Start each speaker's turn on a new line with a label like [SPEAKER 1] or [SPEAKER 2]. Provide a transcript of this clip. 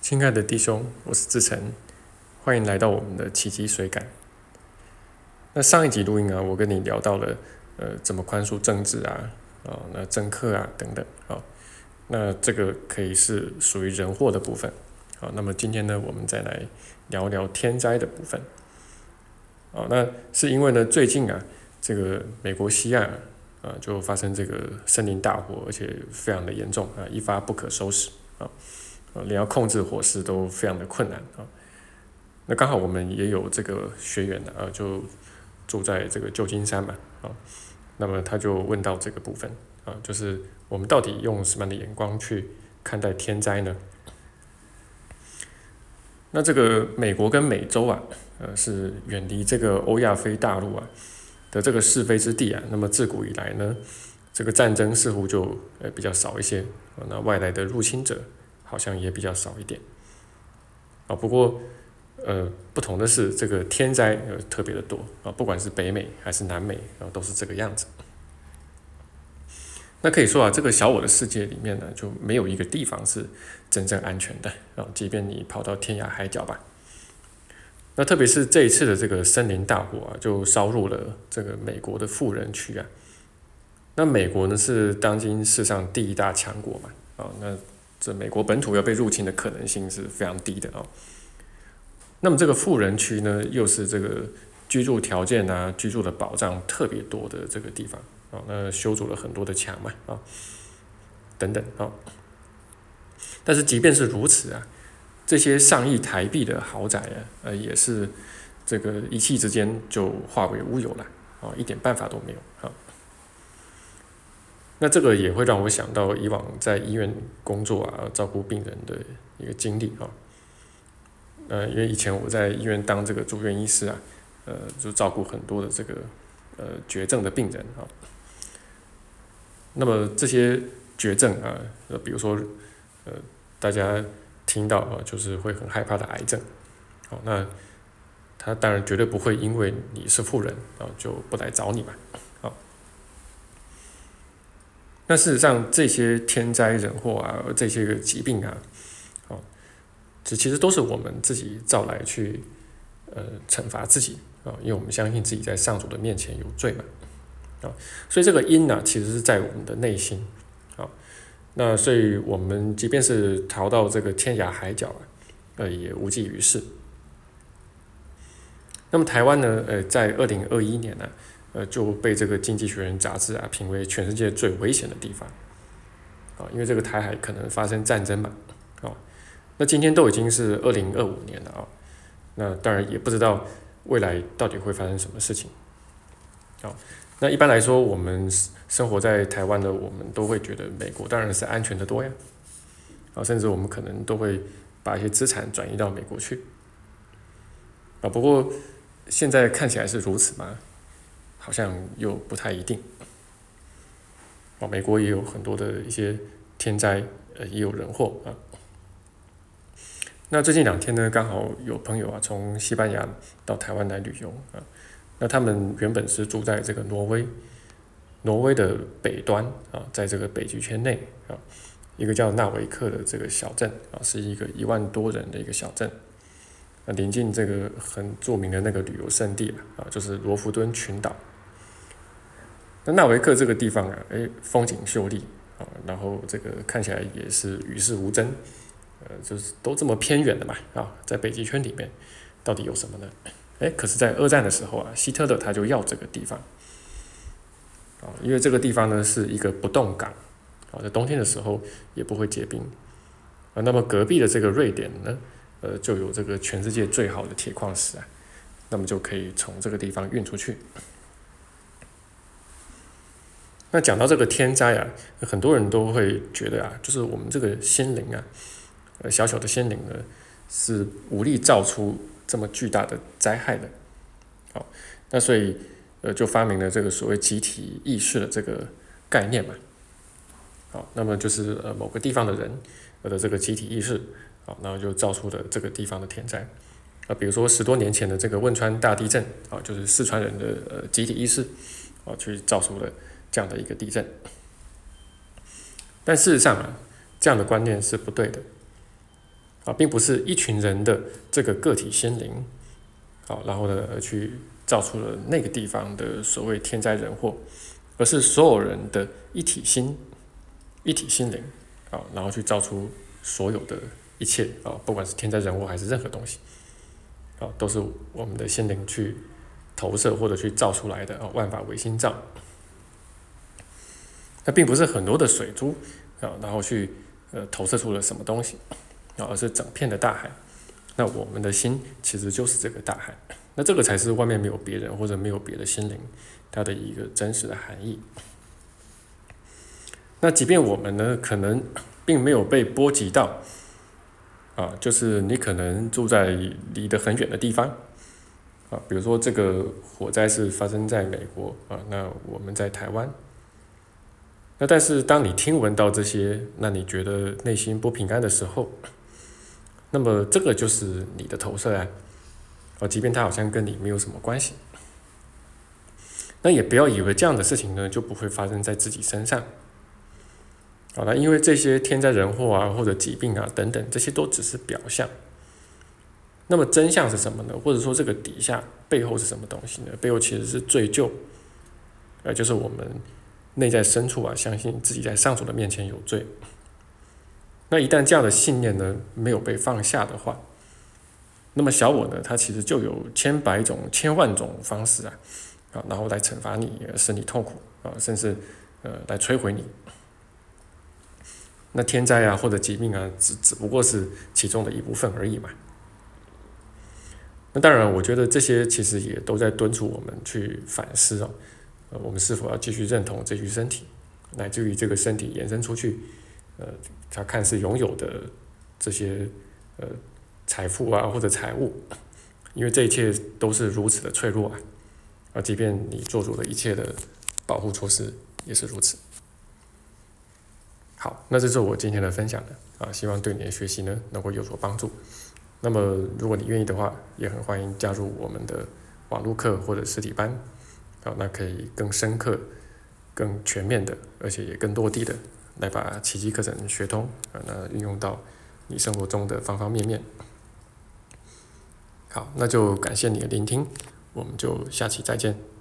[SPEAKER 1] 亲爱的弟兄，我是志成，欢迎来到我们的奇迹水感。那上一集录音啊，我跟你聊到了怎么宽恕政治啊，那政客啊等等那这个可以是属于人祸的部分。那么今天呢，我们再来聊聊天灾的部分。那是因为呢，最近啊，这个美国西岸就发生这个森林大火，而且非常的严重一发不可收拾连要控制火势都非常的困难那刚好我们也有这个学员就住在这个旧金山嘛那么他就问到这个部分就是我们到底用什么样的眼光去看待天灾呢？那这个美国跟美洲是远离这个欧亚非大陆的这个是非之地那么自古以来呢，这个战争似乎就比较少一些那外来的入侵者好像也比较少一点不过不同的是，这个天灾特别的多不管是北美还是南美都是这个样子。那可以说这个小我的世界里面呢，就没有一个地方是真正安全的即便你跑到天涯海角吧。那特别是这一次的这个森林大火就烧入了这个美国的富人区那美国呢是当今世上第一大强国嘛那这美国本土要被入侵的可能性是非常低的那么这个富人区呢，又是这个居住条件居住的保障特别多的这个地方那修筑了很多的墙嘛等等但是即便是如此这些上亿台币的豪宅也是这个一夕之间就化为乌有了一点办法都没有那这个也会让我想到以往在医院工作照顾病人的一个经历因为以前我在医院当这个住院医师就照顾很多的这个绝症的病人那么这些绝症比如说大家听到就是会很害怕的癌症那他当然绝对不会因为你是富人就不来找你嘛那事实上这些天灾人祸这些个疾病这其实都是我们自己造来去惩罚自己因为我们相信自己在上主的面前有罪嘛所以这个因其实是在我们的内心那所以我们即便是逃到这个天涯海角也无济于事。那么台湾呢在2021年就被这个经济学人杂志评为全世界最危险的地方因为这个台海可能发生战争嘛那今天都已经是2025年了那当然也不知道未来到底会发生什么事情那一般来说我们生活在台湾的我们都会觉得美国当然是安全的多呀甚至我们可能都会把一些资产转移到美国去不过现在看起来是如此吗？好像又不太一定美国也有很多的一些天灾也有人祸那最近2天呢，刚好有朋友从西班牙到台湾来旅游那他们原本是住在这个挪威的北端在这个北极圈内一个叫纳维克的这个小镇是一个1万多人的一个小镇临近这个很著名的那个旅游胜地就是罗浮敦群岛。那纳维克这个地方风景秀丽然后这个看起来也是与世无争就是都这么偏远的嘛在北极圈里面到底有什么呢？可是在2战的时候希特勒他就要这个地方因为这个地方呢是一个不动港在冬天的时候也不会结冰那么隔壁的这个瑞典呢就有这个全世界最好的铁矿石那么就可以从这个地方运出去。那讲到这个天灾很多人都会觉得就是我们这个心灵小小的心灵呢是无力造出这么巨大的灾害的那所以就发明了这个所谓集体意识的这个概念嘛那么就是某个地方的人的这个集体意识然后就造出了这个地方的天灾比如说10多年前的这个汶川大地震就是四川人的集体意识去造出了这样的一个地震。但事实上这样的观念是不对的并不是一群人的这个个体心灵，然后呢去造出了那个地方的所谓天灾人祸，而是所有人的一体心灵，然后去造出所有的一切，不管是天灾人祸还是任何东西，都是我们的心灵去投射或者去造出来的，万法唯心造。那并不是很多的水珠，然后去投射出了什么东西，而是整片的大海。那我们的心其实就是这个大海，那这个才是外面没有别人或者没有别的心灵它的一个真实的含义。那即便我们呢可能并没有被波及到，就是你可能住在离得很远的地方，比如说这个火灾是发生在美国，那我们在台湾。那但是当你听闻到这些，那你觉得内心不平安的时候，那么这个就是你的投射即便它好像跟你没有什么关系。那也不要以为这样的事情呢就不会发生在自己身上。那因为这些天灾人祸或者疾病等等，这些都只是表象。那么真相是什么呢？或者说这个底下背后是什么东西呢？背后其实是罪疚，就是我们内在深处相信自己在上主的面前有罪。那一旦这样的信念呢没有被放下的话，那么小我呢它其实就有千百种千万种方式然后来惩罚你，使你痛苦甚至来摧毁你。那天灾或者疾病只不过是其中的一部分而已嘛。那当然我觉得这些其实也都在敦促我们去反思我们是否要继续认同这具身体，乃至于这个身体延伸出去他看似拥有的这些财富或者财物，因为这一切都是如此的脆弱即便你做出了一切的保护措施也是如此。好，那这是我今天的分享希望对你的学习呢能够有所帮助。那么如果你愿意的话，也很欢迎加入我们的网络课或者实体班，那可以更深刻更全面的而且也更落地的来把奇迹课程学通那运用到你生活中的方方面面。好，那就感谢你的聆听，我们就下期再见。